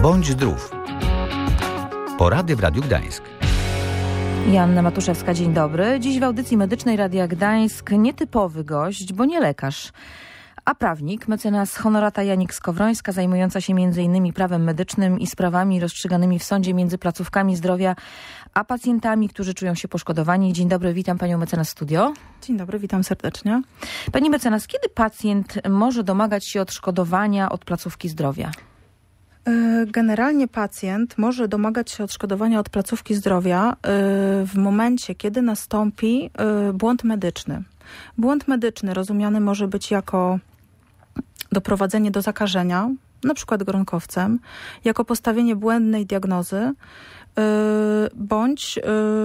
Bądź zdrów. Porady w Radiu Gdańsk. Joanna Matuszewska, dzień dobry. Dziś w audycji medycznej Radia Gdańsk nietypowy gość, bo nie lekarz, a prawnik, mecenas Honorata Janik-Skowrońska, zajmująca się m.in. prawem medycznym i sprawami rozstrzyganymi w sądzie między placówkami zdrowia a pacjentami, którzy czują się poszkodowani. Dzień dobry, witam panią mecenas w studio. Dzień dobry, witam serdecznie. Pani mecenas, kiedy pacjent może domagać się odszkodowania od placówki zdrowia? Generalnie pacjent może domagać się odszkodowania od placówki zdrowia w momencie, kiedy nastąpi błąd medyczny. Błąd medyczny rozumiany może być jako doprowadzenie do zakażenia, na przykład gronkowcem, jako postawienie błędnej diagnozy, bądź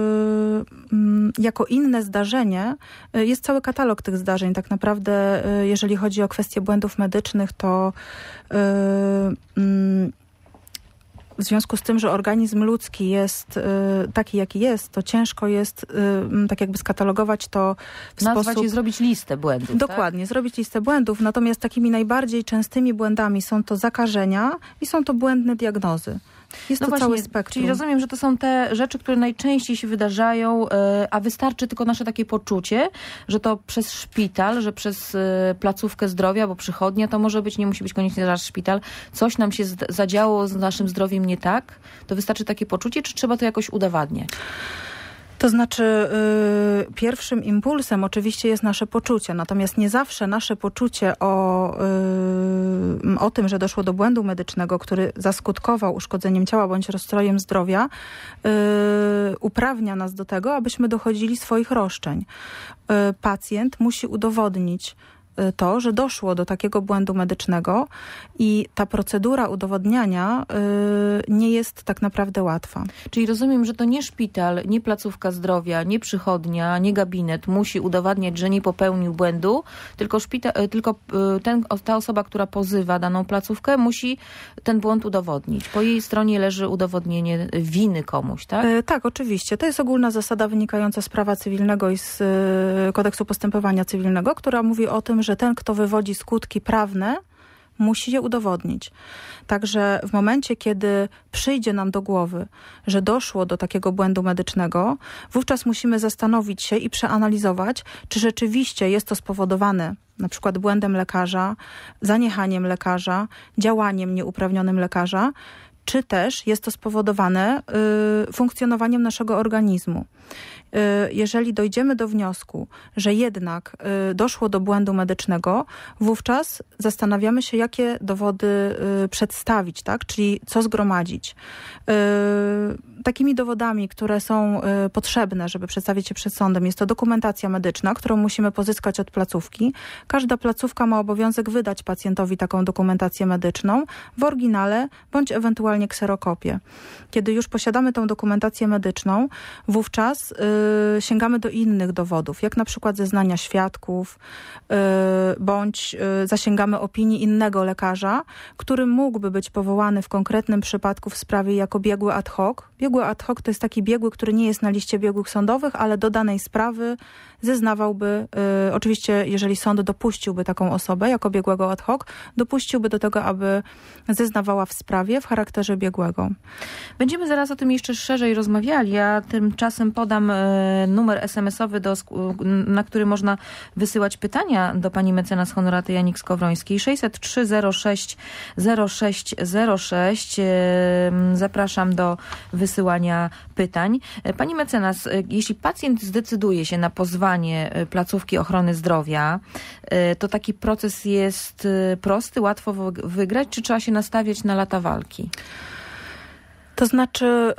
jako inne zdarzenie. Jest cały katalog tych zdarzeń. Tak naprawdę, jeżeli chodzi o kwestie błędów medycznych, to w związku z tym, że organizm ludzki jest taki, jaki jest, to ciężko jest tak jakby skatalogować to w sposób... i zrobić listę błędów. Dokładnie, tak? Zrobić listę błędów. Natomiast takimi najbardziej częstymi błędami są to zakażenia i są to błędne diagnozy. Jest to cały spektrum. Czyli rozumiem, że to są te rzeczy, które najczęściej się wydarzają, a wystarczy tylko nasze takie poczucie, że to przez szpital, że przez placówkę zdrowia, bo przychodnia to może być, nie musi być koniecznie nasz szpital, coś nam się zadziało z naszym zdrowiem nie tak, to wystarczy takie poczucie, czy trzeba to jakoś udowadniać? To znaczy pierwszym impulsem oczywiście jest nasze poczucie, natomiast nie zawsze nasze poczucie o tym, że doszło do błędu medycznego, który zaskutkował uszkodzeniem ciała bądź rozstrojem zdrowia, uprawnia nas do tego, abyśmy dochodzili swoich roszczeń. Pacjent musi udowodnić to, że doszło do takiego błędu medycznego i ta procedura udowodniania nie jest tak naprawdę łatwa. Czyli rozumiem, że to nie szpital, nie placówka zdrowia, nie przychodnia, nie gabinet musi udowadniać, że nie popełnił błędu, tylko ta osoba, która pozywa daną placówkę, musi ten błąd udowodnić. Po jej stronie leży udowodnienie winy komuś, tak? Tak, oczywiście. To jest ogólna zasada wynikająca z prawa cywilnego i z kodeksu postępowania cywilnego, która mówi o tym, że ten, kto wywodzi skutki prawne, musi je udowodnić. Także w momencie, kiedy przyjdzie nam do głowy, że doszło do takiego błędu medycznego, wówczas musimy zastanowić się i przeanalizować, czy rzeczywiście jest to spowodowane na przykład błędem lekarza, zaniechaniem lekarza, działaniem nieuprawnionym lekarza, czy też jest to spowodowane funkcjonowaniem naszego organizmu. Jeżeli dojdziemy do wniosku, że jednak doszło do błędu medycznego, wówczas zastanawiamy się, jakie dowody przedstawić, tak? Czyli co zgromadzić. Takimi dowodami, które są potrzebne, żeby przedstawić się przed sądem, jest to dokumentacja medyczna, którą musimy pozyskać od placówki. Każda placówka ma obowiązek wydać pacjentowi taką dokumentację medyczną w oryginale bądź ewentualnie kserokopię. Kiedy już posiadamy tą dokumentację medyczną, wówczas sięgamy do innych dowodów, jak na przykład zeznania świadków, bądź zasięgamy opinii innego lekarza, który mógłby być powołany w konkretnym przypadku w sprawie jako biegły ad hoc. Biegły ad hoc to jest taki biegły, który nie jest na liście biegłych sądowych, ale do danej sprawy zeznawałby, oczywiście jeżeli sąd dopuściłby taką osobę jako biegłego ad hoc, dopuściłby do tego, aby zeznawała w sprawie w charakterze biegłego. Będziemy zaraz o tym jeszcze szerzej rozmawiali, ja tymczasem podam numer SMS-owy, na który można wysyłać pytania do pani mecenas Honoraty Janik-Skowrońskiej. 603 06 06 06. Zapraszam do wysyłania pytań. Pani mecenas, jeśli pacjent zdecyduje się na pozwanie placówki ochrony zdrowia, to taki proces jest prosty, łatwo wygrać, czy trzeba się nastawiać na lata walki? To znaczy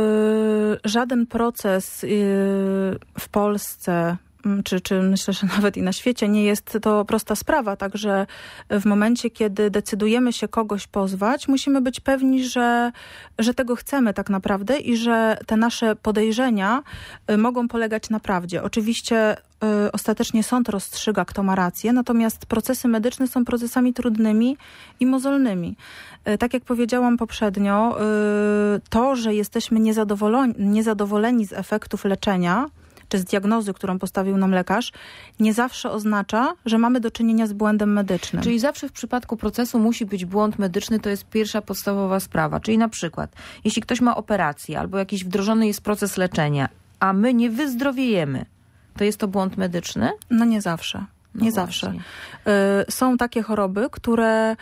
żaden proces w Polsce, czy myślę, że nawet i na świecie nie jest to prosta sprawa, także w momencie, kiedy decydujemy się kogoś pozwać, musimy być pewni, że tego chcemy tak naprawdę i że te nasze podejrzenia mogą polegać na prawdzie. Oczywiście ostatecznie sąd rozstrzyga, kto ma rację, natomiast procesy medyczne są procesami trudnymi i mozolnymi. Tak jak powiedziałam poprzednio, to, że jesteśmy niezadowoleni z efektów leczenia, czy z diagnozy, którą postawił nam lekarz, nie zawsze oznacza, że mamy do czynienia z błędem medycznym. Czyli zawsze w przypadku procesu musi być błąd medyczny, to jest pierwsza podstawowa sprawa. Czyli na przykład, jeśli ktoś ma operację albo jakiś wdrożony jest proces leczenia, a my nie wyzdrowiejemy, to jest to błąd medyczny? No nie zawsze. Nie zawsze. Są takie choroby, które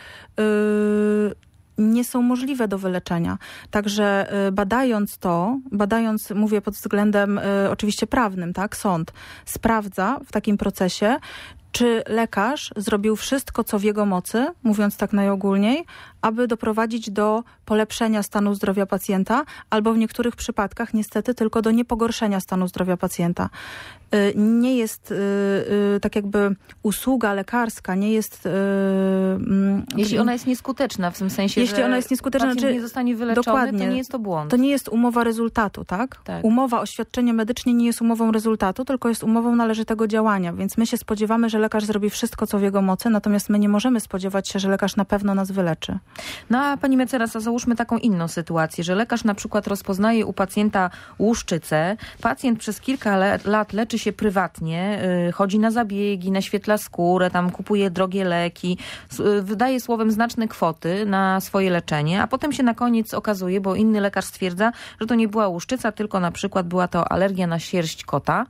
nie są możliwe do wyleczenia. Także badając, mówię pod względem oczywiście prawnym, tak, sąd sprawdza w takim procesie, czy lekarz zrobił wszystko, co w jego mocy, mówiąc tak najogólniej, aby doprowadzić do polepszenia stanu zdrowia pacjenta, albo w niektórych przypadkach niestety tylko do niepogorszenia stanu zdrowia pacjenta. Nie jest tak jakby usługa lekarska, nie jest... Jeśli ona jest nieskuteczna, w tym sensie, jeśli że ona jest nieskuteczna, pacjent nie zostanie wyleczony, dokładnie, to nie jest to błąd. To nie jest umowa rezultatu, tak? Umowa o świadczenie medyczne nie jest umową rezultatu, tylko jest umową należytego działania, więc my się spodziewamy, że lekarz zrobi wszystko, co w jego mocy, natomiast my nie możemy spodziewać się, że lekarz na pewno nas wyleczy. No a pani mecenas, załóżmy taką inną sytuację, że lekarz na przykład rozpoznaje u pacjenta łuszczycę, pacjent przez kilka lat leczy się prywatnie, chodzi na zabiegi, naświetla skórę, tam kupuje drogie leki, wydaje słowem znaczne kwoty na swoje leczenie, a potem się na koniec okazuje, bo inny lekarz stwierdza, że to nie była łuszczyca, tylko na przykład była to alergia na sierść kota.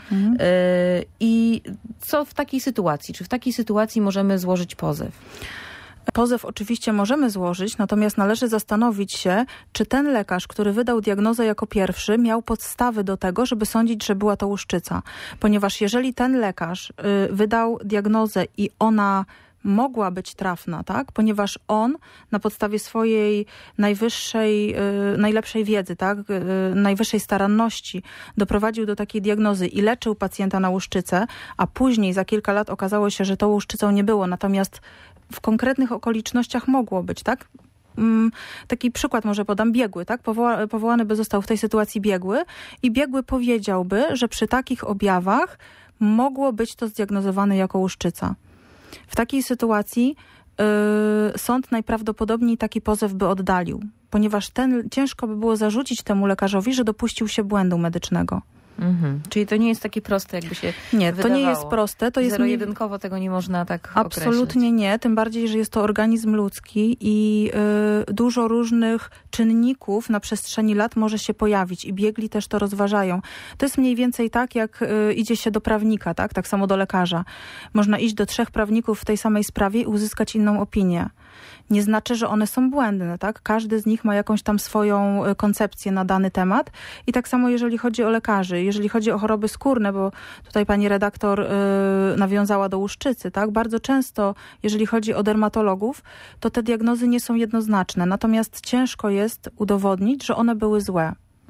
I co w takiej sytuacji? Czy w takiej sytuacji możemy złożyć pozew? Pozew oczywiście możemy złożyć, natomiast należy zastanowić się, czy ten lekarz, który wydał diagnozę jako pierwszy, miał podstawy do tego, żeby sądzić, że była to łuszczyca. Ponieważ jeżeli ten lekarz wydał diagnozę i ona mogła być trafna, tak? Ponieważ on na podstawie swojej najlepszej wiedzy, tak? Najwyższej staranności doprowadził do takiej diagnozy i leczył pacjenta na łuszczycę, a później za kilka lat okazało się, że tą łuszczycą nie było, natomiast w konkretnych okolicznościach mogło być, tak? Taki przykład może podam, biegły, tak? Powołany by został w tej sytuacji biegły i biegły powiedziałby, że przy takich objawach mogło być to zdiagnozowane jako łuszczyca. W takiej sytuacji sąd najprawdopodobniej taki pozew by oddalił, ponieważ ciężko by było zarzucić temu lekarzowi, że dopuścił się błędu medycznego. Czyli to nie jest takie proste, jakby się wydawało. To nie jest proste. To jest zero-jedynkowo tego nie można tak absolutnie określić. Nie, tym bardziej, że jest to organizm ludzki i dużo różnych czynników na przestrzeni lat może się pojawić i biegli też to rozważają. To jest mniej więcej tak, jak idzie się do prawnika, tak samo do lekarza. Można iść do 3 prawników w tej samej sprawie i uzyskać inną opinię. Nie znaczy, że one są błędne, tak? Każdy z nich ma jakąś tam swoją koncepcję na dany temat i tak samo jeżeli chodzi o lekarzy, jeżeli chodzi o choroby skórne, bo tutaj pani redaktor nawiązała do łuszczycy, tak? Bardzo często, jeżeli chodzi o dermatologów, to te diagnozy nie są jednoznaczne, natomiast ciężko jest udowodnić, że one były złe.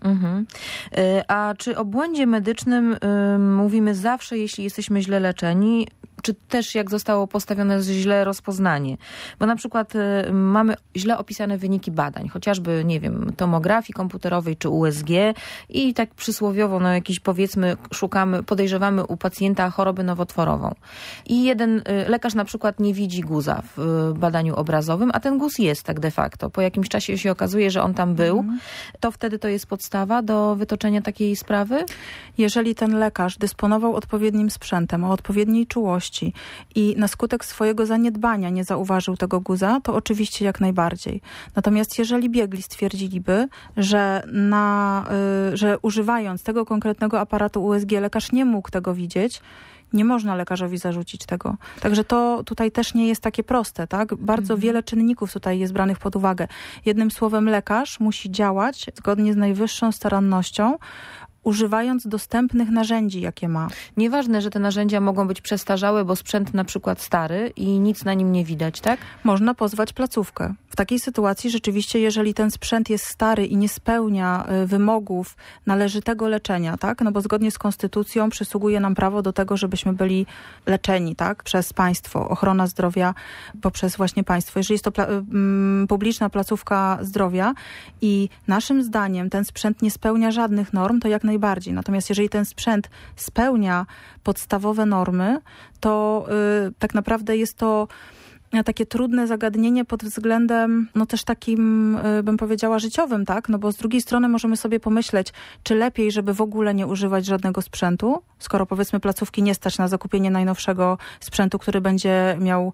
A czy o błędzie medycznym mówimy zawsze, jeśli jesteśmy źle leczeni, czy też jak zostało postawione źle rozpoznanie? Bo na przykład mamy źle opisane wyniki badań, chociażby, nie wiem, tomografii komputerowej czy USG i tak przysłowiowo, jakiś powiedzmy podejrzewamy u pacjenta chorobę nowotworową. I jeden lekarz na przykład nie widzi guza w badaniu obrazowym, a ten guz jest tak de facto. Po jakimś czasie się okazuje, że on tam był. To wtedy to jest podstawa do wytoczenia takiej sprawy? Jeżeli ten lekarz dysponował odpowiednim sprzętem, o odpowiedniej czułości i na skutek swojego zaniedbania nie zauważył tego guza, to oczywiście jak najbardziej. Natomiast jeżeli biegli stwierdziliby, że używając tego konkretnego aparatu USG lekarz nie mógł tego widzieć, nie można lekarzowi zarzucić tego. Także to tutaj też nie jest takie proste, tak? Bardzo wiele czynników tutaj jest branych pod uwagę. Jednym słowem lekarz musi działać zgodnie z najwyższą starannością, używając dostępnych narzędzi, jakie ma. Nieważne, że te narzędzia mogą być przestarzałe, bo sprzęt na przykład stary i nic na nim nie widać, tak? Można pozwać placówkę. W takiej sytuacji rzeczywiście, jeżeli ten sprzęt jest stary i nie spełnia wymogów należytego leczenia, tak? No bo zgodnie z konstytucją przysługuje nam prawo do tego, żebyśmy byli leczeni, tak? Przez państwo, ochrona zdrowia poprzez właśnie państwo. Jeżeli jest to publiczna placówka zdrowia i naszym zdaniem ten sprzęt nie spełnia żadnych norm, to jak najbardziej. Natomiast jeżeli ten sprzęt spełnia podstawowe normy, to tak naprawdę jest to takie trudne zagadnienie pod względem też takim, bym powiedziała, życiowym, tak? No bo z drugiej strony możemy sobie pomyśleć, czy lepiej, żeby w ogóle nie używać żadnego sprzętu, skoro powiedzmy placówki nie stać na zakupienie najnowszego sprzętu, który będzie miał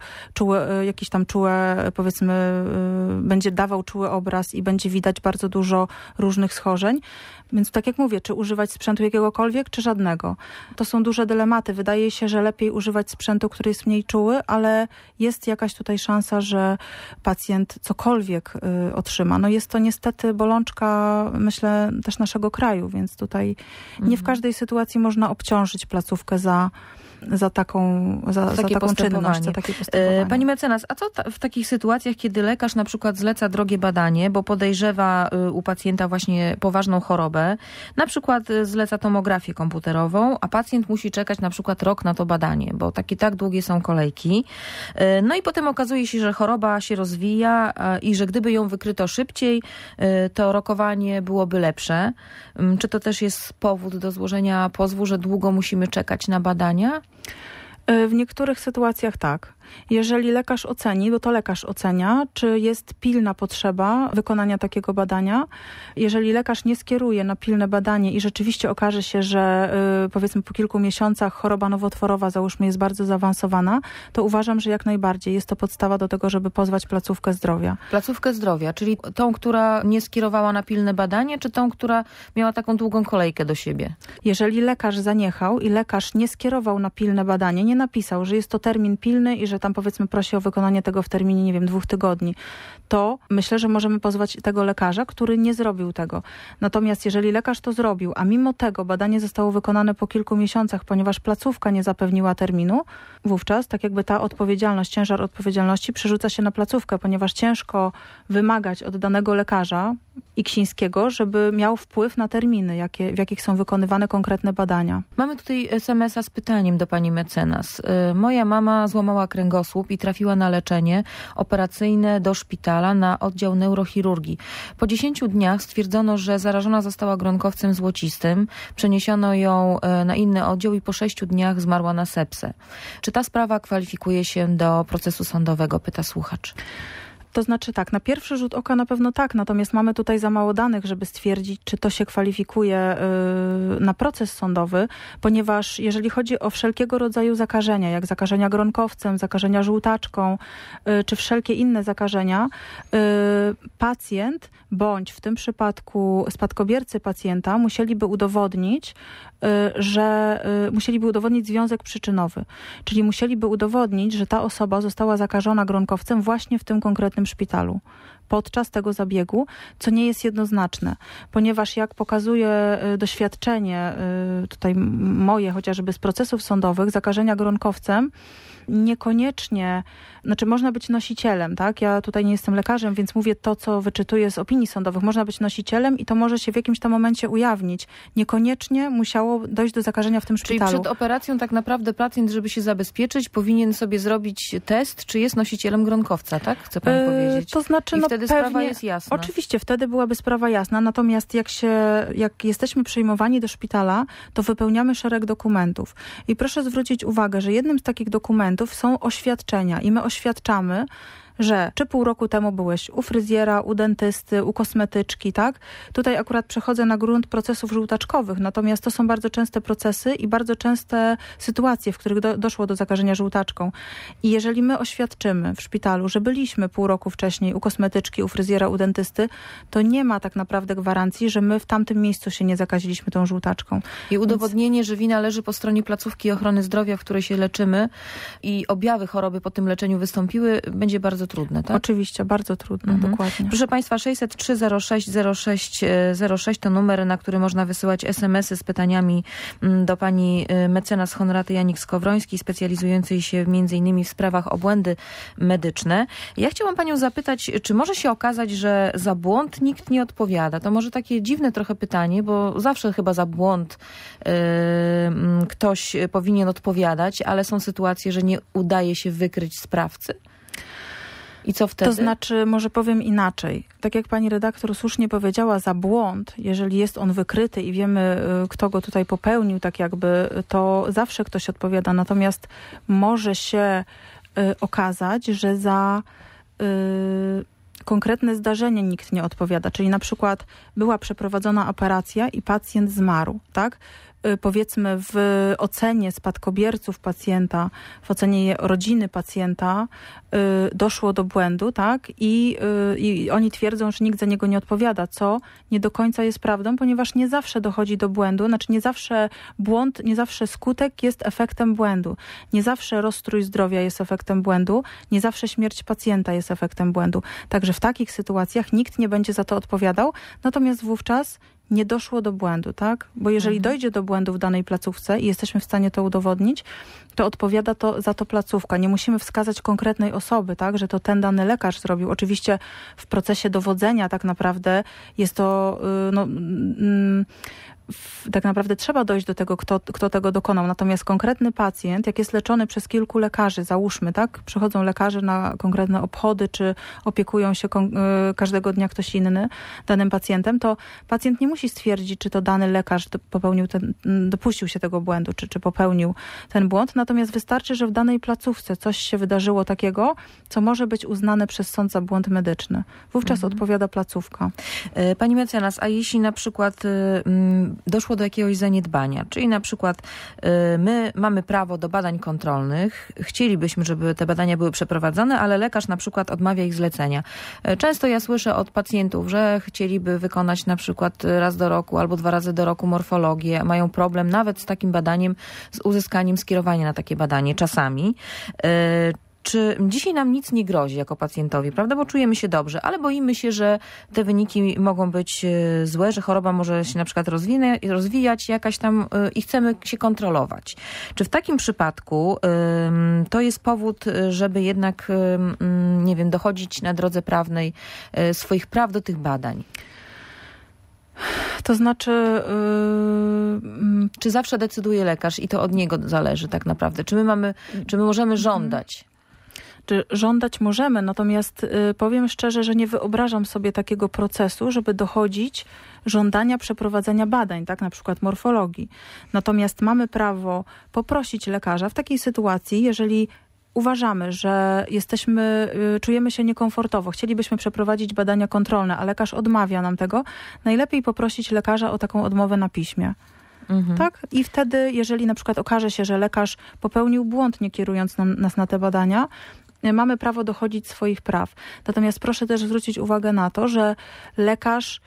powiedzmy, będzie dawał czuły obraz i będzie widać bardzo dużo różnych schorzeń. Więc tak jak mówię, czy używać sprzętu jakiegokolwiek, czy żadnego? To są duże dylematy. Wydaje się, że lepiej używać sprzętu, który jest mniej czuły, ale jest jakaś tutaj szansa, że pacjent cokolwiek otrzyma. No jest to niestety bolączka, myślę, też naszego kraju, więc tutaj nie w każdej sytuacji można obciążyć placówkę za taką czynność, za takie postępowanie. Pani mecenas, a co w takich sytuacjach, kiedy lekarz na przykład zleca drogie badanie, bo podejrzewa u pacjenta właśnie poważną chorobę, na przykład zleca tomografię komputerową, a pacjent musi czekać na przykład rok na to badanie, bo tak długie są kolejki. No i potem okazuje się, że choroba się rozwija i że gdyby ją wykryto szybciej, to rokowanie byłoby lepsze. Czy to też jest powód do złożenia pozwu, że długo musimy czekać na badania? W niektórych sytuacjach tak. Jeżeli lekarz oceni, bo to lekarz ocenia, czy jest pilna potrzeba wykonania takiego badania. Jeżeli lekarz nie skieruje na pilne badanie i rzeczywiście okaże się, że powiedzmy po kilku miesiącach choroba nowotworowa, załóżmy, jest bardzo zaawansowana, to uważam, że jak najbardziej jest to podstawa do tego, żeby pozwać placówkę zdrowia. Placówkę zdrowia, czyli tą, która nie skierowała na pilne badanie, czy tą, która miała taką długą kolejkę do siebie? Jeżeli lekarz zaniechał i lekarz nie skierował na pilne badanie, nie napisał, że jest to termin pilny i że tam powiedzmy prosi o wykonanie tego w terminie, 2 tygodni, to myślę, że możemy pozwać tego lekarza, który nie zrobił tego. Natomiast jeżeli lekarz to zrobił, a mimo tego badanie zostało wykonane po kilku miesiącach, ponieważ placówka nie zapewniła terminu, wówczas tak jakby ta odpowiedzialność, ciężar odpowiedzialności przerzuca się na placówkę, ponieważ ciężko wymagać od danego lekarza iksińskiego, żeby miał wpływ na terminy, w jakich są wykonywane konkretne badania. Mamy tutaj SMS-a z pytaniem do pani mecenas. Moja mama złamała kręgosłup i trafiła na leczenie operacyjne do szpitala na oddział neurochirurgii. Po 10 dniach stwierdzono, że zarażona została gronkowcem złocistym. Przeniesiono ją na inny oddział i po 6 dniach zmarła na sepsę. Czy ta sprawa kwalifikuje się do procesu sądowego? Pyta słuchacz. To znaczy tak, na pierwszy rzut oka na pewno tak, natomiast mamy tutaj za mało danych, żeby stwierdzić, czy to się kwalifikuje na proces sądowy, ponieważ jeżeli chodzi o wszelkiego rodzaju zakażenia, jak zakażenia gronkowcem, zakażenia żółtaczką, czy wszelkie inne zakażenia, pacjent bądź w tym przypadku spadkobiercy pacjenta musieliby udowodnić związek przyczynowy. Czyli musieliby udowodnić, że ta osoba została zakażona gronkowcem właśnie w tym konkretnym szpitalu podczas tego zabiegu, co nie jest jednoznaczne, ponieważ jak pokazuje doświadczenie tutaj moje chociażby z procesów sądowych, zakażenia gronkowcem niekoniecznie, można być nosicielem, tak? Ja tutaj nie jestem lekarzem, więc mówię to, co wyczytuję z opinii sądowych. Można być nosicielem i to może się w jakimś tam momencie ujawnić. Niekoniecznie musiało dojść do zakażenia w tym szpitalu. Czyli przed operacją tak naprawdę pacjent, żeby się zabezpieczyć, powinien sobie zrobić test, czy jest nosicielem gronkowca, tak? Chce pani powiedzieć? To znaczy, i wtedy pewnie, sprawa jest jasna. Oczywiście, wtedy byłaby sprawa jasna, natomiast jak jesteśmy przyjmowani do szpitala, to wypełniamy szereg dokumentów. I proszę zwrócić uwagę, że jednym z takich dokumentów są oświadczenia i my oświadczamy, że czy pół roku temu byłeś u fryzjera, u dentysty, u kosmetyczki, tak? Tutaj akurat przechodzę na grunt procesów żółtaczkowych, natomiast to są bardzo częste procesy i bardzo częste sytuacje, w których doszło do zakażenia żółtaczką. I jeżeli my oświadczymy w szpitalu, że byliśmy pół roku wcześniej u kosmetyczki, u fryzjera, u dentysty, to nie ma tak naprawdę gwarancji, że my w tamtym miejscu się nie zakaziliśmy tą żółtaczką. I udowodnienie, że wina leży po stronie placówki ochrony zdrowia, w której się leczymy i objawy choroby po tym leczeniu wystąpiły, będzie bardzo trudne, tak? Oczywiście, bardzo trudne, dokładnie. Proszę Państwa, 603 06 06 06 to numer, na który można wysyłać SMS-y z pytaniami do pani mecenas Honoraty Janik-Skowrońskiej, specjalizującej się m.in. w sprawach o błędy medyczne. Ja chciałam panią zapytać, czy może się okazać, że za błąd nikt nie odpowiada? To może takie dziwne trochę pytanie, bo zawsze chyba za błąd ktoś powinien odpowiadać, ale są sytuacje, że nie udaje się wykryć sprawcy. I co wtedy? To znaczy, może powiem inaczej. Tak jak pani redaktor słusznie powiedziała, za błąd, jeżeli jest on wykryty i wiemy, kto go tutaj popełnił, tak jakby, to zawsze ktoś odpowiada. Natomiast może się okazać, że za konkretne zdarzenie nikt nie odpowiada. Czyli na przykład była przeprowadzona operacja i pacjent zmarł, tak? Powiedzmy w ocenie spadkobierców pacjenta, w ocenie rodziny pacjenta doszło do błędu, tak? I oni twierdzą, że nikt za niego nie odpowiada, co nie do końca jest prawdą, ponieważ nie zawsze dochodzi do błędu, znaczy nie zawsze błąd, nie zawsze skutek jest efektem błędu. Nie zawsze rozstrój zdrowia jest efektem błędu, nie zawsze śmierć pacjenta jest efektem błędu. Także w takich sytuacjach nikt nie będzie za to odpowiadał, natomiast wówczas nie doszło do błędu, tak? Bo jeżeli dojdzie do błędu w danej placówce i jesteśmy w stanie to udowodnić, to odpowiada za to placówka. Nie musimy wskazać konkretnej osoby, tak? Że to ten dany lekarz zrobił. Oczywiście w procesie dowodzenia tak naprawdę jest to tak naprawdę trzeba dojść do tego, kto tego dokonał. Natomiast konkretny pacjent, jak jest leczony przez kilku lekarzy, załóżmy, tak? Przychodzą lekarze na konkretne obchody, czy opiekują się każdego dnia ktoś inny danym pacjentem, to pacjent nie musi stwierdzić, czy to dany lekarz dopuścił się tego błędu, czy popełnił ten błąd. Natomiast wystarczy, że w danej placówce coś się wydarzyło takiego, co może być uznane przez sąd za błąd medyczny. Wówczas odpowiada placówka. Pani mecenas, a jeśli na przykład doszło do jakiegoś zaniedbania, czyli na przykład my mamy prawo do badań kontrolnych, chcielibyśmy, żeby te badania były przeprowadzone, ale lekarz na przykład odmawia ich zlecenia. Często ja słyszę od pacjentów, że chcieliby wykonać na przykład raz do roku albo 2 razy do roku morfologię, mają problem nawet z takim badaniem, z uzyskaniem skierowania na takie badanie czasami. Czy dzisiaj nam nic nie grozi jako pacjentowi, prawda? Bo czujemy się dobrze, ale boimy się, że te wyniki mogą być złe, że choroba może się na przykład rozwijać jakaś tam i chcemy się kontrolować. Czy w takim przypadku to jest powód, żeby jednak, nie wiem, dochodzić na drodze prawnej swoich praw do tych badań? To znaczy... Czy zawsze decyduje lekarz i to od niego zależy tak naprawdę? Czy my możemy żądać? Czy żądać możemy, natomiast powiem szczerze, że nie wyobrażam sobie takiego procesu, żeby dochodzić żądania przeprowadzenia badań, tak, na przykład morfologii. Natomiast mamy prawo poprosić lekarza w takiej sytuacji, jeżeli uważamy, że czujemy się niekomfortowo, chcielibyśmy przeprowadzić badania kontrolne, a lekarz odmawia nam tego, najlepiej poprosić lekarza o taką odmowę na piśmie. Tak? I wtedy, jeżeli na przykład okaże się, że lekarz popełnił błąd, nie kierując nas na te badania, mamy prawo dochodzić swoich praw. Natomiast proszę też zwrócić uwagę na to, że lekarz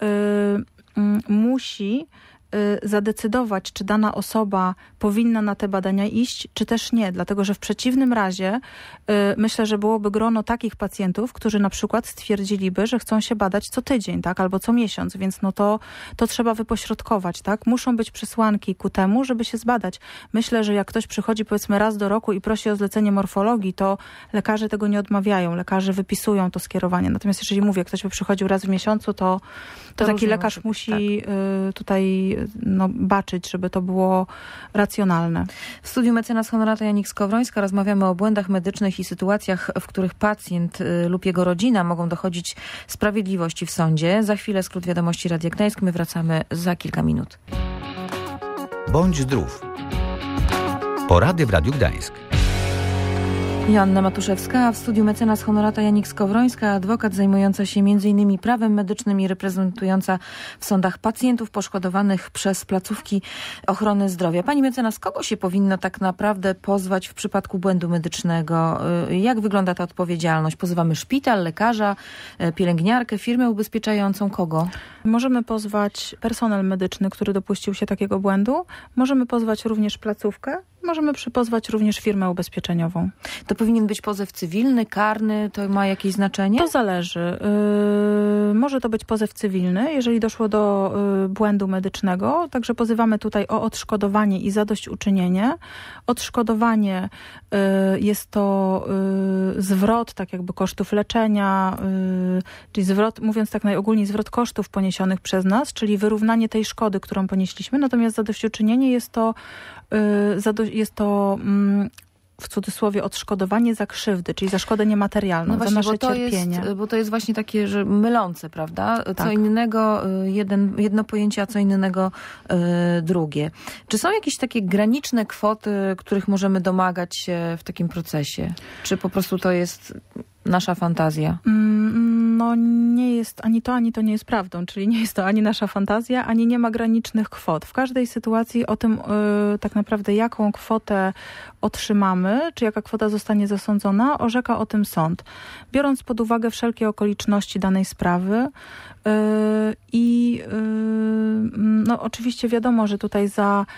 musi zadecydować, czy dana osoba powinna na te badania iść, czy też nie. Dlatego, że w przeciwnym razie myślę, że byłoby grono takich pacjentów, którzy na przykład stwierdziliby, że chcą się badać co tydzień, tak, albo co miesiąc, więc to trzeba wypośrodkować, tak. Muszą być przesłanki ku temu, żeby się zbadać. Myślę, że jak ktoś przychodzi powiedzmy raz do roku i prosi o zlecenie morfologii, to lekarze tego nie odmawiają. Lekarze wypisują to skierowanie. Natomiast jeżeli mówię, ktoś by przychodził raz w miesiącu, to taki lekarz musi tutaj baczyć, żeby to było racjonalne. W studiu mecenas Honorata Janik-Skowrońska rozmawiamy o błędach medycznych i sytuacjach, w których pacjent lub jego rodzina mogą dochodzić sprawiedliwości w sądzie. Za chwilę skrót wiadomości Radia Gdańsk. My wracamy za kilka minut. Bądź zdrów. Porady w Radiu Gdańsk. Joanna Matuszewska, a w studiu mecenas Honorata Janik-Skowrońska, adwokat zajmująca się m.in. prawem medycznym i reprezentująca w sądach pacjentów poszkodowanych przez placówki ochrony zdrowia. Pani mecenas, kogo się powinno tak naprawdę pozwać w przypadku błędu medycznego? Jak wygląda ta odpowiedzialność? Pozywamy szpital, lekarza, pielęgniarkę, firmę ubezpieczającą, kogo? Możemy pozwać personel medyczny, który dopuścił się takiego błędu. Możemy pozwać również placówkę. Możemy pozwać również firmę ubezpieczeniową. To powinien być pozew cywilny, karny? To ma jakieś znaczenie? To zależy. Może to być pozew cywilny, jeżeli doszło do błędu medycznego. Także pozywamy tutaj o odszkodowanie i zadośćuczynienie. Odszkodowanie jest to zwrot tak jakby kosztów leczenia, czyli zwrot, mówiąc tak najogólniej, zwrot kosztów poniesionych przez nas, czyli wyrównanie tej szkody, którą ponieśliśmy. Natomiast zadośćuczynienie jest to w cudzysłowie odszkodowanie za krzywdy, czyli za szkodę niematerialną, no właśnie, za nasze cierpienie. Bo to jest właśnie takie, że mylące, prawda? Co Tak. innego jedno pojęcie, a co innego drugie. Czy są jakieś takie graniczne kwoty, których możemy domagać się w takim procesie? Czy po prostu to jest nasza fantazja? No nie jest ani to nie jest prawdą, czyli nie jest to ani nasza fantazja, ani nie ma granicznych kwot. W każdej sytuacji o tym tak naprawdę jaką kwotę otrzymamy, czy jaka kwota zostanie zasądzona, orzeka o tym sąd. Biorąc pod uwagę wszelkie okoliczności danej sprawy no oczywiście wiadomo, że tutaj za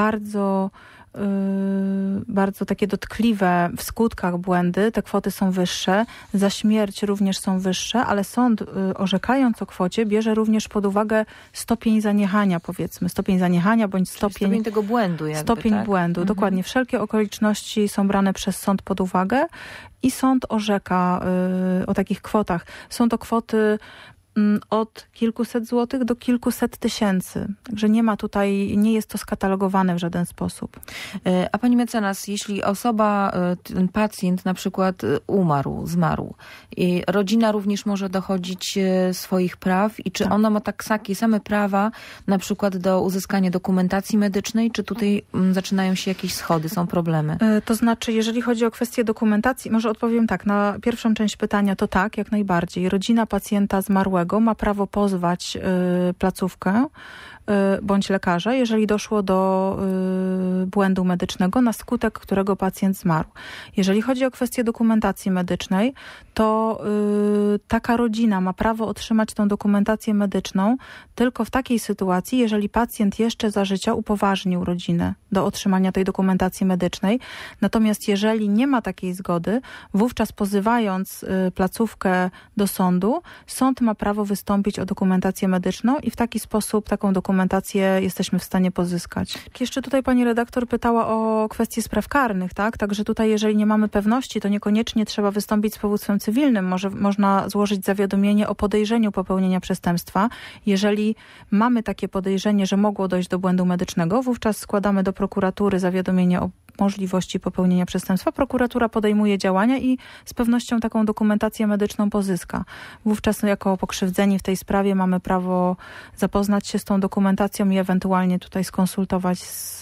bardzo takie dotkliwe w skutkach błędy, te kwoty są wyższe, za śmierć również są wyższe, ale sąd orzekając o kwocie bierze również pod uwagę stopień zaniechania, powiedzmy, stopień zaniechania bądź stopień tego błędu stopień błędu, dokładnie. Wszelkie okoliczności są brane przez sąd pod uwagę i sąd orzeka o takich kwotach. Są to kwoty od kilkuset złotych do kilkuset tysięcy. Także nie jest to skatalogowane w żaden sposób. A pani mecenas, jeśli ten pacjent na przykład zmarł, i rodzina również może dochodzić swoich praw i czy ona ma takie same prawa na przykład do uzyskania dokumentacji medycznej, czy tutaj zaczynają się jakieś schody, są problemy? To znaczy, jeżeli chodzi o kwestię dokumentacji, może odpowiem tak, na pierwszą część pytania to tak, jak najbardziej. Rodzina pacjenta zmarłego ma prawo pozwać placówkę bądź lekarza, jeżeli doszło do błędu medycznego, na skutek którego pacjent zmarł. Jeżeli chodzi o kwestię dokumentacji medycznej, to taka rodzina ma prawo otrzymać tą dokumentację medyczną tylko w takiej sytuacji, jeżeli pacjent jeszcze za życia upoważnił rodzinę do otrzymania tej dokumentacji medycznej. Natomiast jeżeli nie ma takiej zgody, wówczas pozywając placówkę do sądu, sąd ma prawo wystąpić o dokumentację medyczną i w taki sposób taką dokumentację jesteśmy w stanie pozyskać. Jeszcze tutaj pani redaktor pytała o kwestie spraw karnych, tak? Także tutaj jeżeli nie mamy pewności, to niekoniecznie trzeba wystąpić z powództwem cywilnym. Można złożyć zawiadomienie o podejrzeniu popełnienia przestępstwa. Jeżeli mamy takie podejrzenie, że mogło dojść do błędu medycznego, wówczas składamy do prokuratury zawiadomienie o możliwości popełnienia przestępstwa. Prokuratura podejmuje działania i z pewnością taką dokumentację medyczną pozyska. Wówczas jako pokrzywdzeni w tej sprawie mamy prawo zapoznać się z tą dokumentacją i ewentualnie tutaj skonsultować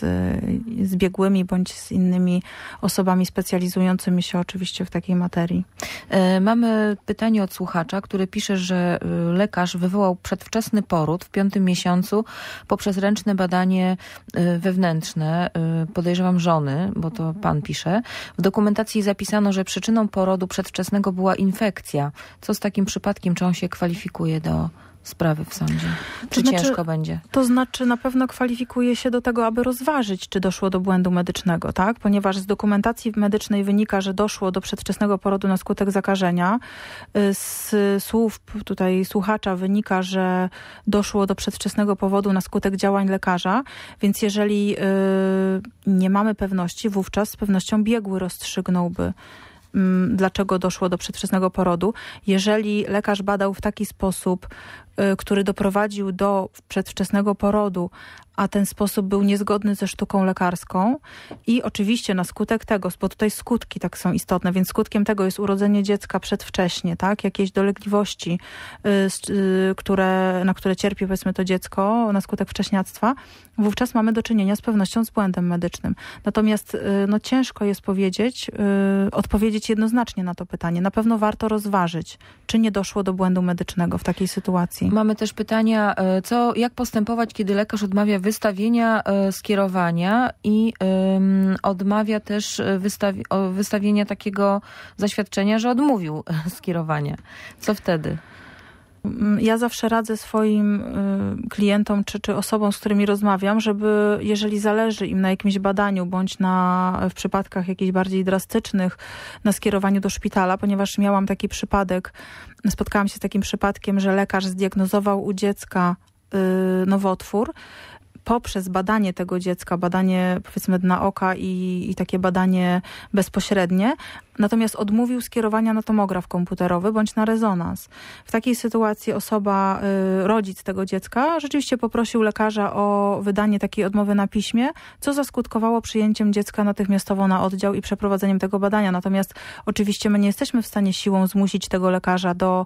z biegłymi bądź z innymi osobami specjalizującymi się oczywiście w takiej materii. Mamy pytanie od słuchacza, który pisze, że lekarz wywołał przedwczesny poród w 5. miesiącu poprzez ręczne badanie wewnętrzne, podejrzewam żony, bo to pan pisze. W dokumentacji zapisano, że przyczyną porodu przedwczesnego była infekcja. Co z takim przypadkiem? Czy on się kwalifikuje do sprawy w sądzie? Czy ciężko będzie? To znaczy na pewno kwalifikuje się do tego, aby rozważyć, czy doszło do błędu medycznego, tak? Ponieważ z dokumentacji medycznej wynika, że doszło do przedwczesnego porodu na skutek zakażenia. Z słów tutaj słuchacza wynika, że doszło do przedwczesnego powodu na skutek działań lekarza, więc jeżeli nie mamy pewności, wówczas z pewnością biegły rozstrzygnąłby, dlaczego doszło do przedwczesnego porodu. Jeżeli lekarz badał w taki sposób, który doprowadził do przedwczesnego porodu, a ten sposób był niezgodny ze sztuką lekarską i oczywiście na skutek tego, bo tutaj skutki tak są istotne, więc skutkiem tego jest urodzenie dziecka przedwcześnie, tak? Jakieś dolegliwości, na które cierpi powiedzmy to dziecko na skutek wcześniactwa, wówczas mamy do czynienia z pewnością z błędem medycznym. Natomiast ciężko jest odpowiedzieć jednoznacznie na to pytanie. Na pewno warto rozważyć, czy nie doszło do błędu medycznego w takiej sytuacji. Mamy też pytania, jak postępować, kiedy lekarz odmawia wystawienia skierowania i odmawia też wystawienia takiego zaświadczenia, że odmówił skierowania. Co wtedy? Ja zawsze radzę swoim klientom czy osobom, z którymi rozmawiam, żeby jeżeli zależy im na jakimś badaniu bądź w przypadkach jakichś bardziej drastycznych na skierowaniu do szpitala, ponieważ miałam taki przypadek, spotkałam się z takim przypadkiem, że lekarz zdiagnozował u dziecka nowotwór. poprzez badanie tego dziecka, badanie powiedzmy dna oka i takie badanie bezpośrednie, natomiast odmówił skierowania na tomograf komputerowy bądź na rezonans. W takiej sytuacji osoba, rodzic tego dziecka rzeczywiście poprosił lekarza o wydanie takiej odmowy na piśmie, co zaskutkowało przyjęciem dziecka natychmiastowo na oddział i przeprowadzeniem tego badania. Natomiast oczywiście my nie jesteśmy w stanie siłą zmusić tego lekarza do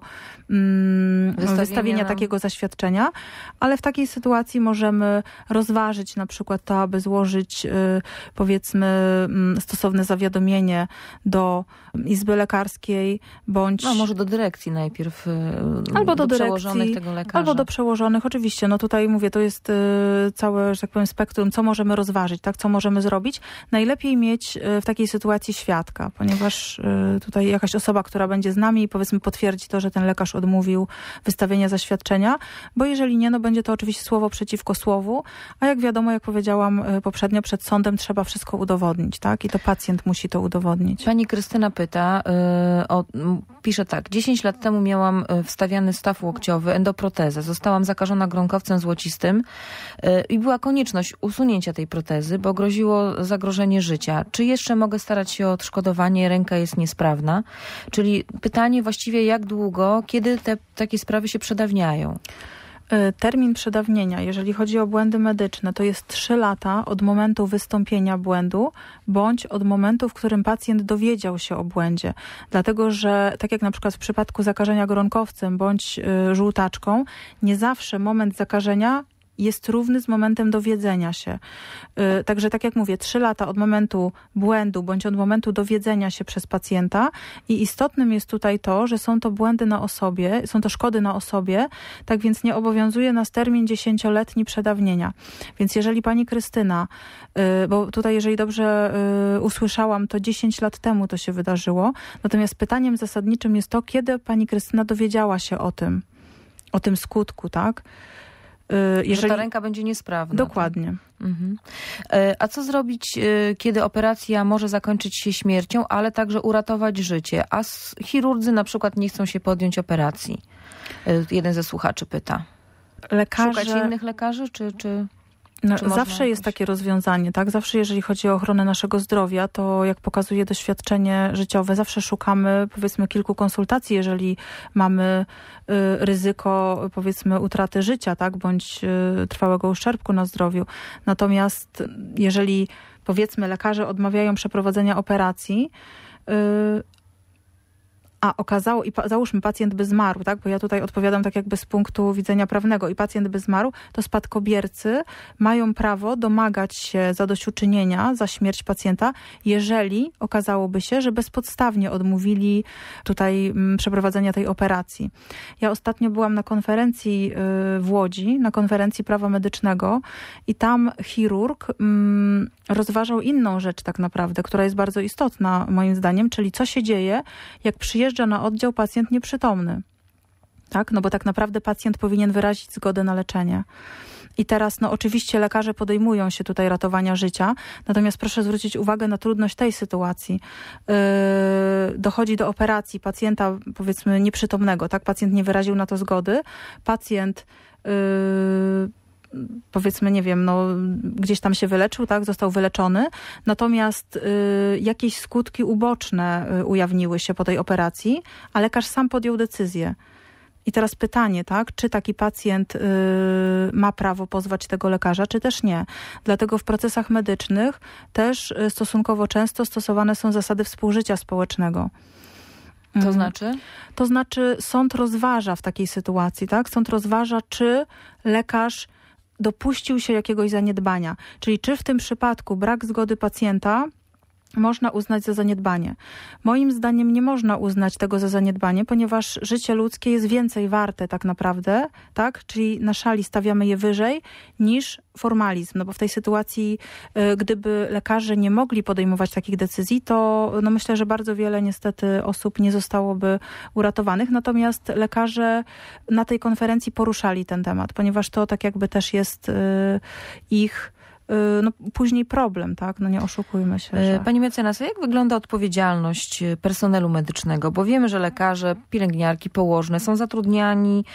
wystawienia takiego zaświadczenia, ale w takiej sytuacji możemy rozważyć na przykład to, aby złożyć powiedzmy stosowne zawiadomienie do Izby Lekarskiej, bądź... No może do dyrekcji najpierw, albo do przełożonych tego lekarza. Albo do przełożonych, oczywiście. No tutaj mówię, to jest całe, że tak powiem, spektrum, co możemy rozważyć, tak, co możemy zrobić. Najlepiej mieć w takiej sytuacji świadka, ponieważ tutaj jakaś osoba, która będzie z nami i powiedzmy potwierdzi to, że ten lekarz odmówił wystawienia zaświadczenia, bo jeżeli nie, no będzie to oczywiście słowo przeciwko słowu, a jak wiadomo, jak powiedziałam poprzednio, przed sądem trzeba wszystko udowodnić, tak? I to pacjent musi to udowodnić. Pani Krystyna pyta, pisze tak: 10 lat temu miałam wstawiany staw łokciowy, endoprotezę. Zostałam zakażona gronkowcem złocistym i była konieczność usunięcia tej protezy, bo groziło zagrożenie życia. Czy jeszcze mogę starać się o odszkodowanie? Ręka jest niesprawna. Czyli pytanie właściwie jak długo, kiedy takie sprawy się przedawniają? Termin przedawnienia, jeżeli chodzi o błędy medyczne, to jest 3 lata od momentu wystąpienia błędu, bądź od momentu, w którym pacjent dowiedział się o błędzie. Dlatego, że tak jak na przykład w przypadku zakażenia gronkowcem bądź żółtaczką, nie zawsze moment zakażenia jest równy z momentem dowiedzenia się. Także tak jak mówię, 3 lata od momentu błędu bądź od momentu dowiedzenia się przez pacjenta i istotnym jest tutaj to, że są to błędy na osobie, są to szkody na osobie, tak więc nie obowiązuje nas termin 10-letni przedawnienia. Więc jeżeli pani Krystyna, bo tutaj jeżeli dobrze usłyszałam, to 10 lat temu to się wydarzyło, natomiast pytaniem zasadniczym jest to, kiedy pani Krystyna dowiedziała się o tym skutku, tak? Jeżeli... Że ta ręka będzie niesprawna. Dokładnie. Tak? Mhm. A co zrobić, kiedy operacja może zakończyć się śmiercią, ale także uratować życie, a chirurdzy na przykład nie chcą się podjąć operacji? Jeden ze słuchaczy pyta. Szukać innych lekarzy, czy zawsze jest takie rozwiązanie, tak? Zawsze jeżeli chodzi o ochronę naszego zdrowia, to jak pokazuje doświadczenie życiowe, zawsze szukamy powiedzmy kilku konsultacji, jeżeli mamy ryzyko powiedzmy utraty życia, tak? Bądź trwałego uszczerbku na zdrowiu. Natomiast jeżeli powiedzmy lekarze odmawiają przeprowadzenia operacji, i załóżmy pacjent by zmarł, tak? Bo ja tutaj odpowiadam tak jakby z punktu widzenia prawnego i pacjent by zmarł, to spadkobiercy mają prawo domagać się zadośćuczynienia za śmierć pacjenta, jeżeli okazałoby się, że bezpodstawnie odmówili tutaj przeprowadzenia tej operacji. Ja ostatnio byłam na konferencji w Łodzi, na konferencji prawa medycznego i tam chirurg rozważał inną rzecz tak naprawdę, która jest bardzo istotna moim zdaniem, czyli co się dzieje, jak przyjeżdża na oddział pacjent nieprzytomny. Tak? No bo tak naprawdę pacjent powinien wyrazić zgodę na leczenie. I teraz, no oczywiście lekarze podejmują się tutaj ratowania życia, natomiast proszę zwrócić uwagę na trudność tej sytuacji. Dochodzi do operacji pacjenta, powiedzmy, nieprzytomnego, tak? Pacjent nie wyraził na to zgody. Pacjent powiedzmy, nie wiem, no gdzieś tam się wyleczył, tak, został wyleczony, natomiast jakieś skutki uboczne ujawniły się po tej operacji, a lekarz sam podjął decyzję. I teraz pytanie, tak, czy taki pacjent ma prawo pozwać tego lekarza, czy też nie. Dlatego w procesach medycznych też stosunkowo często stosowane są zasady współżycia społecznego. To znaczy? To znaczy sąd rozważa w takiej sytuacji, tak? Sąd rozważa, czy lekarz dopuścił się jakiegoś zaniedbania. Czyli czy w tym przypadku brak zgody pacjenta można uznać za zaniedbanie. Moim zdaniem nie można uznać tego za zaniedbanie, ponieważ życie ludzkie jest więcej warte tak naprawdę, tak? Czyli na szali stawiamy je wyżej niż formalizm. No bo w tej sytuacji, gdyby lekarze nie mogli podejmować takich decyzji, to no myślę, że bardzo wiele niestety osób nie zostałoby uratowanych. Natomiast lekarze na tej konferencji poruszali ten temat, ponieważ to tak jakby też jest ich później problem, tak? No nie oszukujmy się. Że... Pani mecenas, jak wygląda odpowiedzialność personelu medycznego? Bo wiemy, że lekarze, pielęgniarki, położne są zatrudniani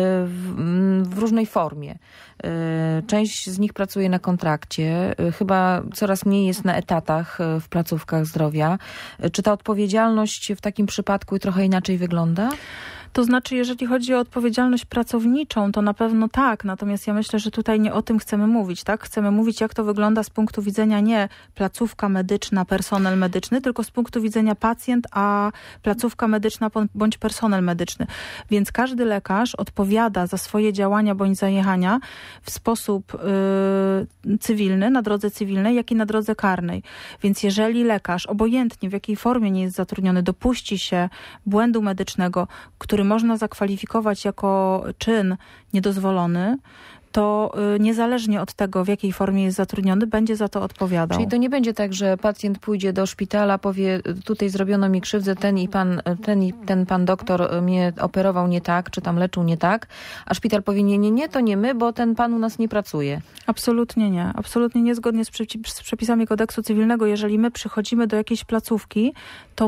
w różnej formie. Część z nich pracuje na kontrakcie, chyba coraz mniej jest na etatach w placówkach zdrowia. Czy ta odpowiedzialność w takim przypadku trochę inaczej wygląda? To znaczy, jeżeli chodzi o odpowiedzialność pracowniczą, to na pewno tak. Natomiast ja myślę, że tutaj nie o tym chcemy mówić, tak? Chcemy mówić, jak to wygląda z punktu widzenia nie placówka medyczna, personel medyczny, tylko z punktu widzenia pacjent, a placówka medyczna bądź personel medyczny. Więc każdy lekarz odpowiada za swoje działania bądź zajechania w sposób cywilny, na drodze cywilnej, jak i na drodze karnej. Więc jeżeli lekarz, obojętnie w jakiej formie nie jest zatrudniony, dopuści się błędu medycznego, który można zakwalifikować jako czyn niedozwolony, to niezależnie od tego, w jakiej formie jest zatrudniony, będzie za to odpowiadał. Czyli to nie będzie tak, że pacjent pójdzie do szpitala, powie, tutaj zrobiono mi krzywdę, ten pan doktor mnie operował nie tak, czy tam leczył nie tak, a szpital powie, nie, to nie my, bo ten pan u nas nie pracuje. Absolutnie nie. Absolutnie niezgodnie z przepisami kodeksu cywilnego. Jeżeli my przychodzimy do jakiejś placówki, to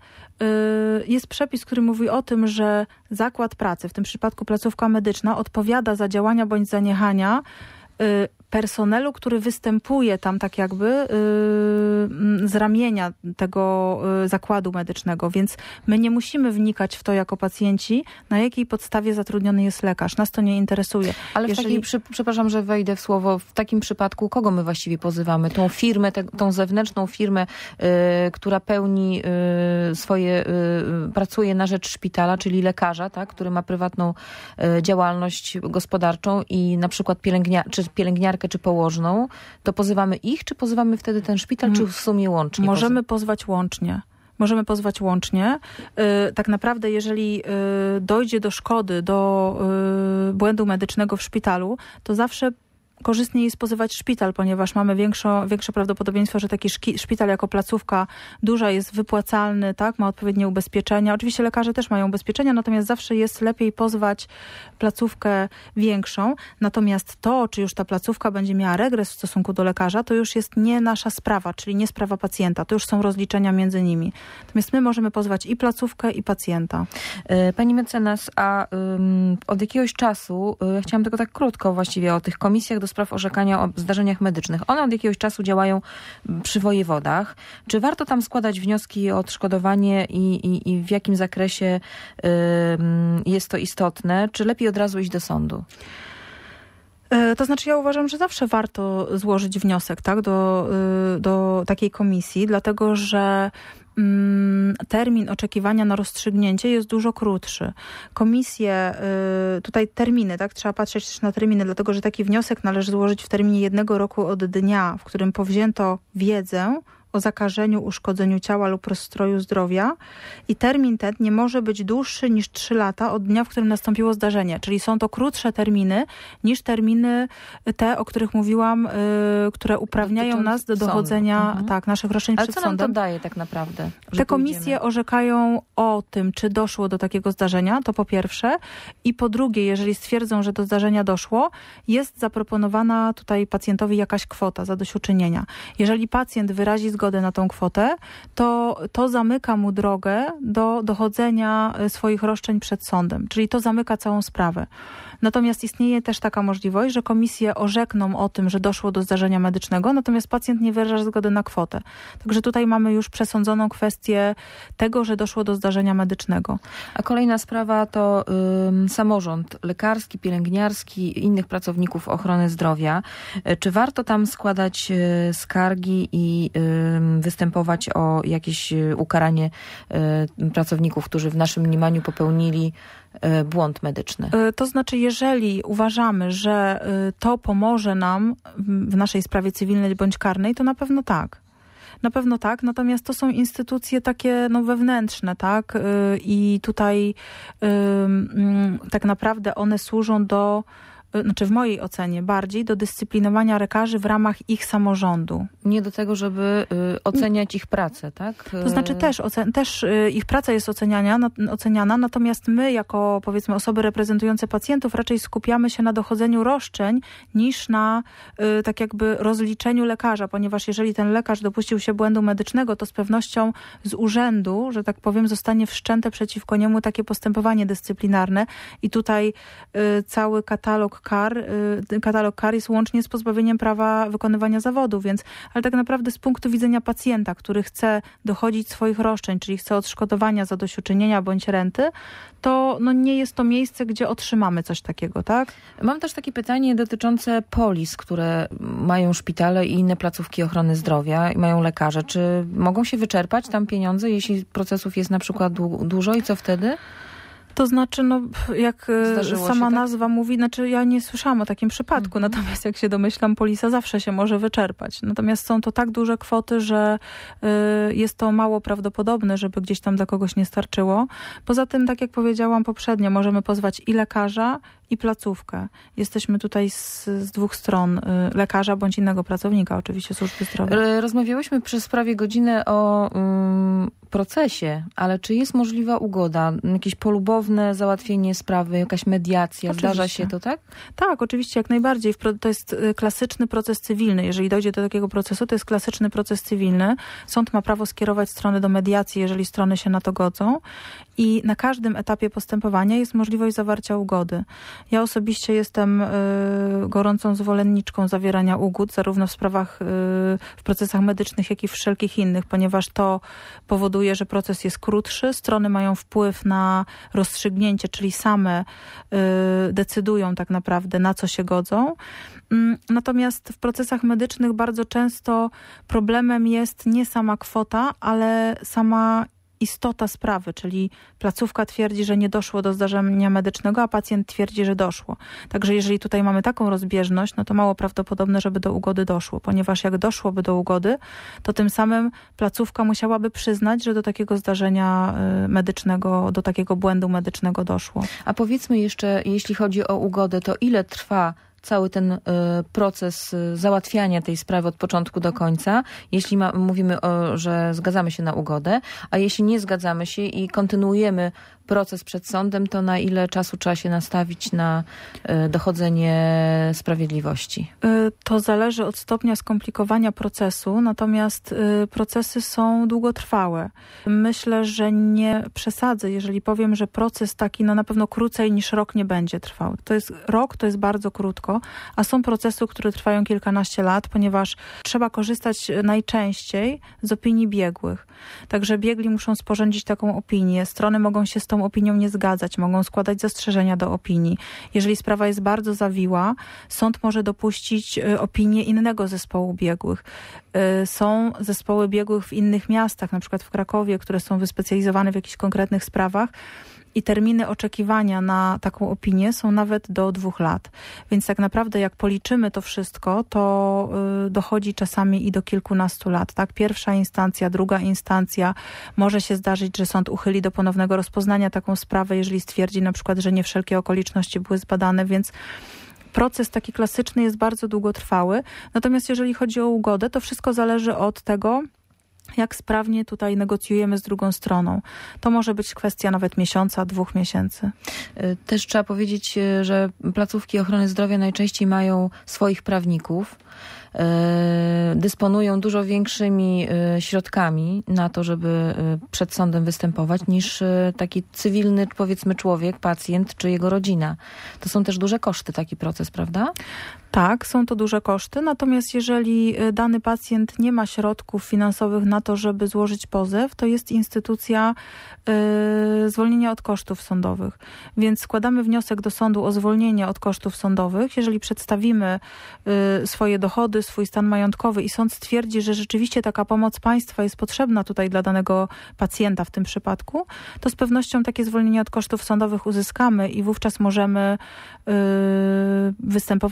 jest przepis, który mówi o tym, że zakład pracy, w tym przypadku placówka medyczna, odpowiada za działania bądź zaniechania personelu, który występuje tam tak jakby z ramienia tego zakładu medycznego, więc my nie musimy wnikać w to jako pacjenci, na jakiej podstawie zatrudniony jest lekarz. Nas to nie interesuje. Ale przepraszam, że wejdę w słowo, w takim przypadku kogo my właściwie pozywamy? Tą firmę, tą zewnętrzną firmę, która pełni pracuje na rzecz szpitala, czyli lekarza, tak, który ma prywatną działalność gospodarczą i na przykład pielęgniarkę czy położną, to pozywamy ich, czy pozywamy wtedy ten szpital, czy w sumie łącznie? Możemy pozwać łącznie. Tak naprawdę, jeżeli dojdzie do szkody, do błędu medycznego w szpitalu, to zawsze korzystniej jest pozywać szpital, ponieważ mamy większe prawdopodobieństwo, że taki szpital jako placówka duża jest wypłacalny, tak, ma odpowiednie ubezpieczenia. Oczywiście lekarze też mają ubezpieczenia, natomiast zawsze jest lepiej pozwać placówkę większą. Natomiast to, czy już ta placówka będzie miała regres w stosunku do lekarza, to już jest nie nasza sprawa, czyli nie sprawa pacjenta. To już są rozliczenia między nimi. Natomiast my możemy pozwać i placówkę, i pacjenta. Pani mecenas, a od jakiegoś czasu, chciałam tylko tak krótko właściwie o tych komisjach do spraw orzekania o zdarzeniach medycznych. One od jakiegoś czasu działają przy wojewodach. Czy warto tam składać wnioski o odszkodowanie i w jakim zakresie jest to istotne? Czy lepiej od razu iść do sądu? To znaczy ja uważam, że zawsze warto złożyć wniosek, tak, do takiej komisji, dlatego że termin oczekiwania na rozstrzygnięcie jest dużo krótszy. Komisje, tutaj terminy, tak, trzeba patrzeć też na terminy, dlatego że taki wniosek należy złożyć w terminie 1 roku od dnia, w którym powzięto wiedzę o zakażeniu, uszkodzeniu ciała lub rozstroju zdrowia i termin ten nie może być dłuższy niż 3 lata od dnia, w którym nastąpiło zdarzenie. Czyli są to krótsze terminy niż terminy te, o których mówiłam, które uprawniają nas do dochodzenia naszych roszczeń przed sądem. Ale co nam to daje tak naprawdę? Te komisje orzekają o tym, czy doszło do takiego zdarzenia, to po pierwsze. I po drugie, jeżeli stwierdzą, że do zdarzenia doszło, jest zaproponowana tutaj pacjentowi jakaś kwota zadośćuczynienia. Jeżeli pacjent wyrazi zgodę na tą kwotę, to zamyka mu drogę do dochodzenia swoich roszczeń przed sądem. Czyli to zamyka całą sprawę. Natomiast istnieje też taka możliwość, że komisje orzekną o tym, że doszło do zdarzenia medycznego, natomiast pacjent nie wyraża zgody na kwotę. Także tutaj mamy już przesądzoną kwestię tego, że doszło do zdarzenia medycznego. A kolejna sprawa to samorząd lekarski, pielęgniarski, innych pracowników ochrony zdrowia. Czy warto tam składać skargi i występować o jakieś ukaranie pracowników, którzy w naszym mniemaniu popełnili błąd medyczny? To znaczy, jeżeli uważamy, że to pomoże nam w naszej sprawie cywilnej bądź karnej, to na pewno tak. Na pewno tak, natomiast to są instytucje takie wewnętrzne, tak? I tutaj tak naprawdę one służą do w mojej ocenie bardziej do dyscyplinowania lekarzy w ramach ich samorządu. Nie do tego, żeby oceniać ich pracę, tak? To znaczy też ich praca jest oceniana, natomiast my jako, powiedzmy, osoby reprezentujące pacjentów raczej skupiamy się na dochodzeniu roszczeń niż na tak jakby rozliczeniu lekarza, ponieważ jeżeli ten lekarz dopuścił się błędu medycznego, to z pewnością z urzędu, że tak powiem, zostanie wszczęte przeciwko niemu takie postępowanie dyscyplinarne i tutaj cały katalog kar jest łącznie z pozbawieniem prawa wykonywania zawodu, ale tak naprawdę z punktu widzenia pacjenta, który chce dochodzić swoich roszczeń, czyli chce odszkodowania, zadośćuczynienia bądź renty, to nie jest to miejsce, gdzie otrzymamy coś takiego, tak? Mam też takie pytanie dotyczące polis, które mają szpitale i inne placówki ochrony zdrowia i mają lekarze. Czy mogą się wyczerpać tam pieniądze, jeśli procesów jest na przykład dużo i co wtedy? To znaczy, jak sama nazwa mówi, ja nie słyszałam o takim przypadku, natomiast jak się domyślam, polisa zawsze się może wyczerpać. Natomiast są to tak duże kwoty, że jest to mało prawdopodobne, żeby gdzieś tam dla kogoś nie starczyło. Poza tym, tak jak powiedziałam poprzednio, możemy pozwać i lekarza, i placówkę. Jesteśmy tutaj z dwóch stron, lekarza bądź innego pracownika, oczywiście służby zdrowia. Rozmawiałyśmy przez prawie godzinę o procesie, ale czy jest możliwa ugoda? Jakieś polubowne załatwienie sprawy, jakaś mediacja? Oczywiście. Zdarza się to, tak? Tak, oczywiście, jak najbardziej. To jest klasyczny proces cywilny. Jeżeli dojdzie do takiego procesu, to jest klasyczny proces cywilny. Sąd ma prawo skierować strony do mediacji, jeżeli strony się na to godzą. I na każdym etapie postępowania jest możliwość zawarcia ugody. Ja osobiście jestem gorącą zwolenniczką zawierania ugód, zarówno w sprawach, w procesach medycznych, jak i w wszelkich innych, ponieważ to powoduje, że proces jest krótszy, strony mają wpływ na rozstrzygnięcie, czyli same decydują tak naprawdę, na co się godzą. Natomiast w procesach medycznych bardzo często problemem jest nie sama kwota, ale sama istota sprawy, czyli placówka twierdzi, że nie doszło do zdarzenia medycznego, a pacjent twierdzi, że doszło. Także jeżeli tutaj mamy taką rozbieżność, to mało prawdopodobne, żeby do ugody doszło, ponieważ jak doszłoby do ugody, to tym samym placówka musiałaby przyznać, że do takiego zdarzenia medycznego, do takiego błędu medycznego doszło. A powiedzmy jeszcze, jeśli chodzi o ugodę, to ile trwa cały ten proces załatwiania tej sprawy od początku do końca, jeśli mówimy, że zgadzamy się na ugodę, a jeśli nie zgadzamy się i kontynuujemy proces przed sądem, to na ile czasu trzeba się nastawić na dochodzenie sprawiedliwości? To zależy od stopnia skomplikowania procesu, natomiast procesy są długotrwałe. Myślę, że nie przesadzę, jeżeli powiem, że proces taki na pewno krócej niż rok nie będzie trwał. Rok to jest bardzo krótko, a są procesy, które trwają kilkanaście lat, ponieważ trzeba korzystać najczęściej z opinii biegłych. Także biegli muszą sporządzić taką opinię. Strony mogą się z tą opinią nie zgadzać, mogą składać zastrzeżenia do opinii. Jeżeli sprawa jest bardzo zawiła, sąd może dopuścić opinię innego zespołu biegłych. Są zespoły biegłych w innych miastach, na przykład w Krakowie, które są wyspecjalizowane w jakichś konkretnych sprawach i terminy oczekiwania na taką opinię są nawet do 2 lat. Więc tak naprawdę jak policzymy to wszystko, to dochodzi czasami i do kilkunastu lat. Tak? Pierwsza instancja, druga instancja. Może się zdarzyć, że sąd uchyli do ponownego rozpoznania taką sprawę, jeżeli stwierdzi na przykład, że nie wszelkie okoliczności były zbadane, więc proces taki klasyczny jest bardzo długotrwały. Natomiast jeżeli chodzi o ugodę, to wszystko zależy od tego, jak sprawnie tutaj negocjujemy z drugą stroną. To może być kwestia nawet miesiąca, 2 miesięcy. Też trzeba powiedzieć, że placówki ochrony zdrowia najczęściej mają swoich prawników. Dysponują dużo większymi środkami na to, żeby przed sądem występować, niż taki cywilny, powiedzmy, człowiek, pacjent czy jego rodzina. To są też duże koszty, taki proces, prawda? Tak, są to duże koszty, natomiast jeżeli dany pacjent nie ma środków finansowych na to, żeby złożyć pozew, to jest instytucja zwolnienia od kosztów sądowych. Więc składamy wniosek do sądu o zwolnienie od kosztów sądowych. Jeżeli przedstawimy swoje dochody, swój stan majątkowy i sąd stwierdzi, że rzeczywiście taka pomoc państwa jest potrzebna tutaj dla danego pacjenta w tym przypadku, to z pewnością takie zwolnienie od kosztów sądowych uzyskamy i wówczas możemy występować przed sądem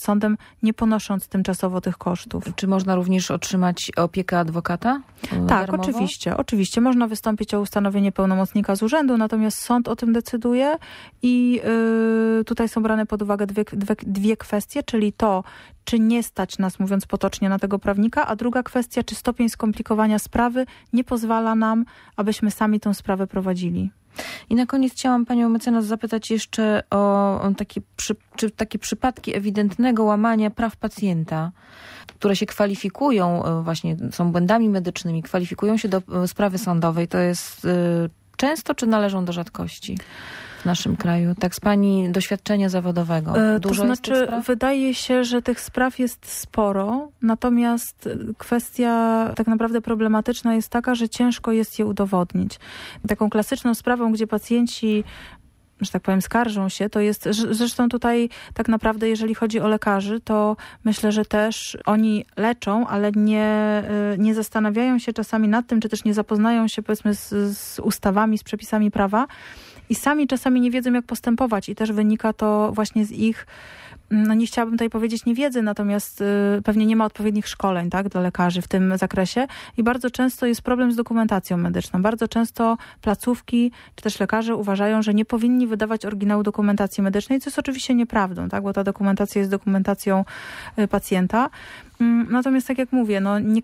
sądem, nie ponosząc tymczasowo tych kosztów. Czy można również otrzymać opiekę adwokata? Tak, darmowo? oczywiście. Można wystąpić o ustanowienie pełnomocnika z urzędu, natomiast sąd o tym decyduje i tutaj są brane pod uwagę dwie kwestie, czyli to, czy nie stać nas, mówiąc potocznie, na tego prawnika, a druga kwestia, czy stopień skomplikowania sprawy nie pozwala nam, abyśmy sami tę sprawę prowadzili. I na koniec chciałam panią mecenas zapytać jeszcze o takie przypadki ewidentnego łamania praw pacjenta, które się kwalifikują, właśnie są błędami medycznymi, kwalifikują się do sprawy sądowej. To jest często, czy należą do rzadkości w naszym kraju? Tak z pani doświadczenia zawodowego. Dużo jest tych spraw? Wydaje się, że tych spraw jest sporo, natomiast kwestia tak naprawdę problematyczna jest taka, że ciężko jest je udowodnić. Taką klasyczną sprawą, gdzie pacjenci, że tak powiem, skarżą się, to jest, zresztą tutaj tak naprawdę, jeżeli chodzi o lekarzy, to myślę, że też oni leczą, ale nie zastanawiają się czasami nad tym, czy też nie zapoznają się, powiedzmy, z ustawami, z przepisami prawa i sami czasami nie wiedzą, jak postępować i też wynika to właśnie z ich, no nie chciałabym tutaj powiedzieć niewiedzy, natomiast pewnie nie ma odpowiednich szkoleń, tak, dla lekarzy w tym zakresie i bardzo często jest problem z dokumentacją medyczną. Bardzo często placówki czy też lekarze uważają, że nie powinni wydawać oryginału dokumentacji medycznej, co jest oczywiście nieprawdą, tak, bo ta dokumentacja jest dokumentacją pacjenta. Natomiast tak jak mówię, no nie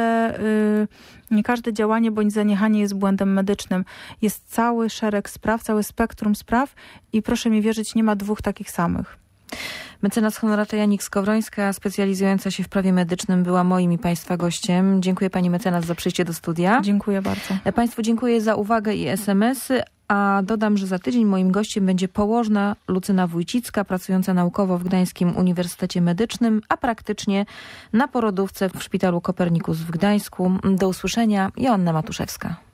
każde działanie bądź zaniechanie jest błędem medycznym. Jest cały szereg spraw, całe spektrum spraw i proszę mi wierzyć, nie ma dwóch takich samych. Mecenas Honorata Janik-Skowrońska, specjalizująca się w prawie medycznym, była moim i państwa gościem. Dziękuję pani mecenas za przyjście do studia. Dziękuję bardzo. Państwu dziękuję za uwagę i SMS-y, a dodam, że za tydzień moim gościem będzie położna Lucyna Wójcicka, pracująca naukowo w Gdańskim Uniwersytecie Medycznym, a praktycznie na porodówce w Szpitalu Kopernikus w Gdańsku. Do usłyszenia. Joanna Matuszewska.